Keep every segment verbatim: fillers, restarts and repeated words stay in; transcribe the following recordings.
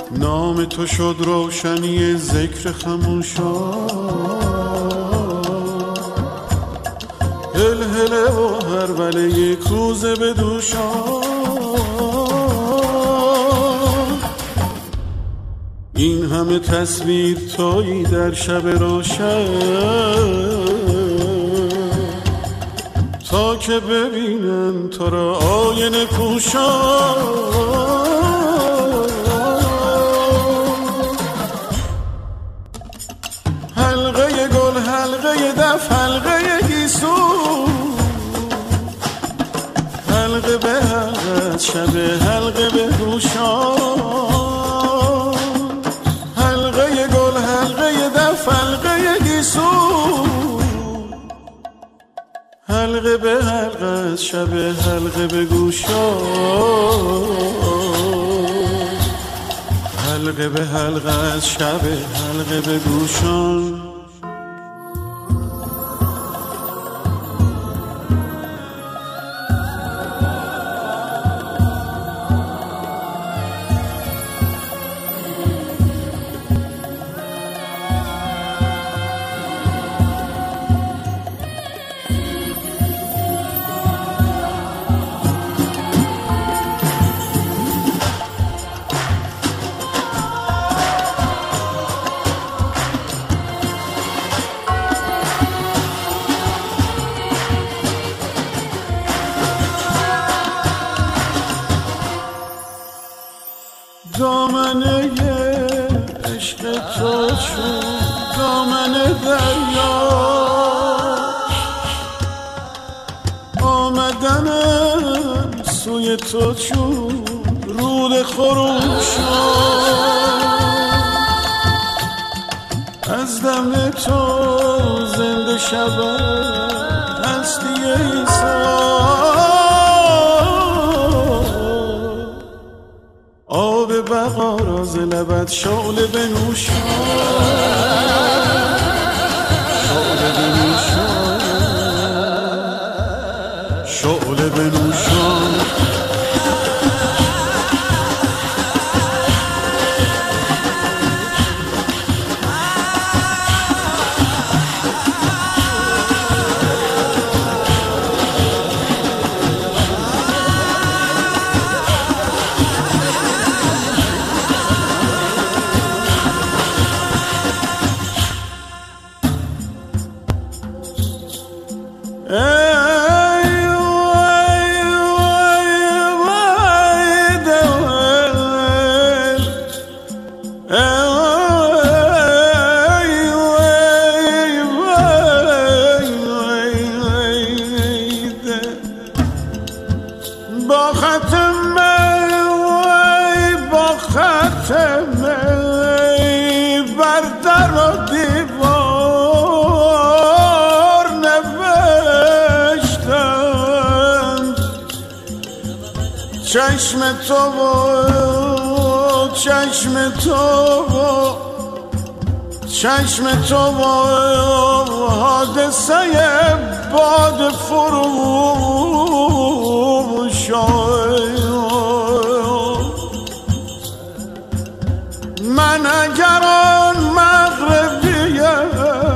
نام تو شد روشنی ذکر خموشان، هل هله و هر وله یک روزه به دوشان. این همه تصویر تویی در شب روشن، تا که ببینن تو را آینه پوشان. حلقه گل، حلقه دف، حلقه گیسو، حلقه به حلقه شب، حلقه به گوشان. حلقه گل، حلقه دف، حلقه گیسو، حلقه به حلقه شب، حلقه به گوشان. حلقه به حلقه شب، حلقه به گوشان. دامنه عشق تو چون دامنه دریا، آمدنم سوی تو چون رود خروشان. از دم تو زنده شود هستی عیسی، آب بقا را ز لبت شعله بنوشان، شعله بنوشان، شعله بنوشان. با ختم با ختم بر در و دیوار نوشتم چشم تو و چشم تو و چشم تو و حادثه باد فروشان. من اگر آن مغربیم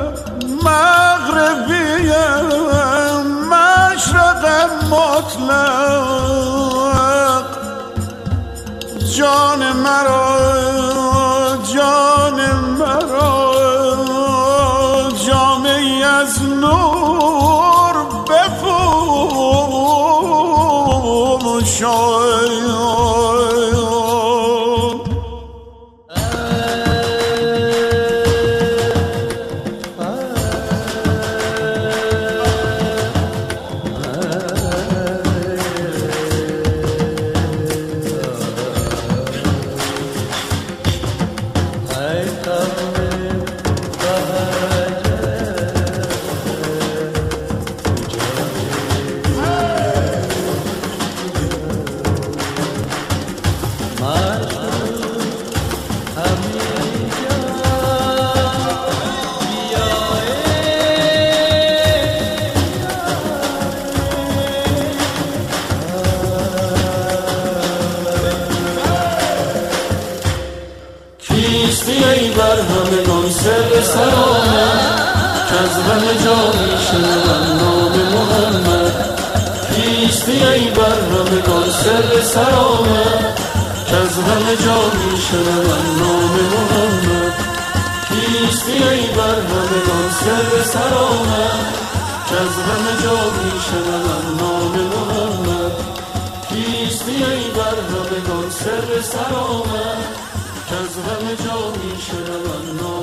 مغربیم مشرق مطلق، جان مرا جان مرا جامعی از نور بپوشان. میشنوم نام محمد. کیستی ای بر همگان سر سرآمد، که از همه جا میشنوم نام محمد. کیستی ای بر همگان سر سرآمد، که از همه جا میشنوم نام محمد. کیستی ای بر همگان سر سرآمد، که از همه جا میشنوم نام